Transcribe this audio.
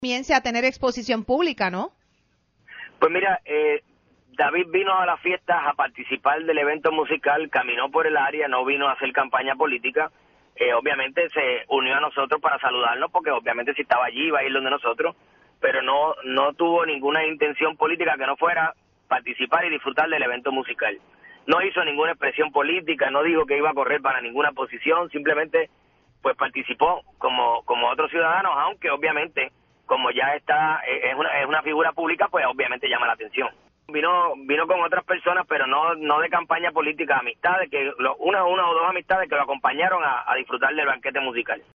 comience a tener exposición pública, ¿no? Pues mira, David vino a las fiestas a participar del evento musical, caminó por el área, no vino a hacer campaña política. Obviamente se unió a nosotros para saludarnos, porque obviamente si estaba allí iba a ir donde nosotros, pero no tuvo ninguna intención política que no fuera participar y disfrutar del evento musical. No hizo ninguna expresión política, no dijo que iba a correr para ninguna posición, simplemente pues participó como otros ciudadanos, aunque obviamente como ya está es una figura pública, pues obviamente llama la atención. Vino con otras personas, pero no de campaña política, amistades, una o dos amistades que lo acompañaron a disfrutar del banquete musical.